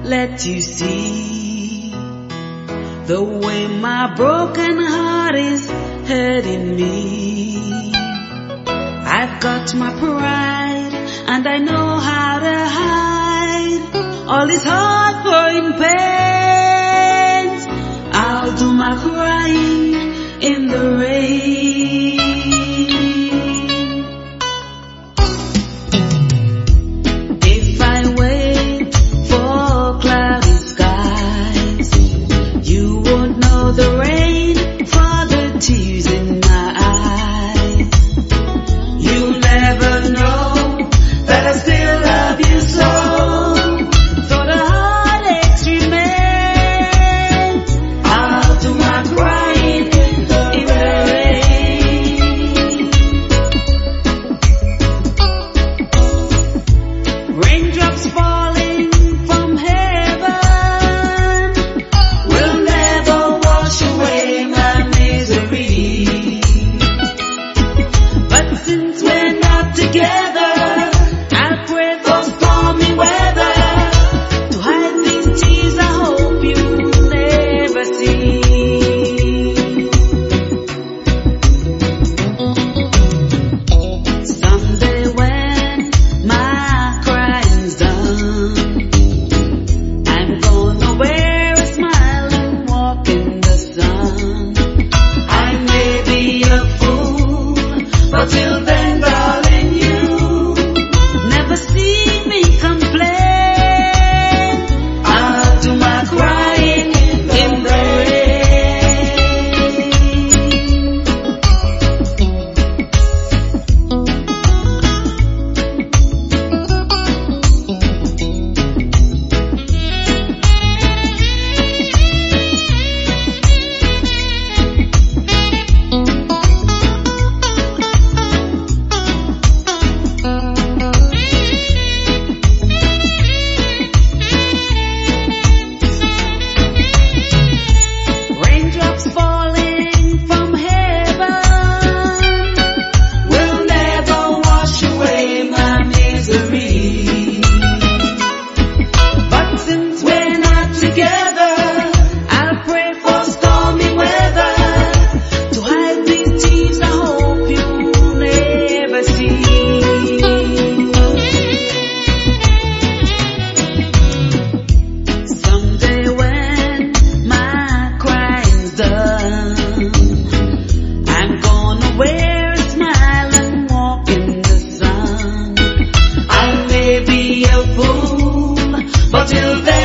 let you see the way my broken heart is hurting me. I've got my pride and I know how to hide all this heartbreaking pain. I'll do my crying in the rain. If I wait for cloudy skies, you won't know the rain for the tears in my eyes. You'll never know that I still love you so. So the heartaches remain. I'll do my crying in the rain. Raindrops falling from heaven will never wash away my misery. But since we're not together, I'll pray for stormy weather to hide these tears I hope you'll never see. Someday when my crying's done, I'm gonna wear a smile and walk in the sun. I may be a fool, but till then, darling, you never see me complain. I'll do my crying in the rain. Raindrops falling from heaven will never wash away my misery. But since we're not together, I'll pray for stormy weather to hide these tears I hope you'll never see. Someday when my crying's done, I'm gonna wear a smile and walk in the sun. I may be a fool, but till then,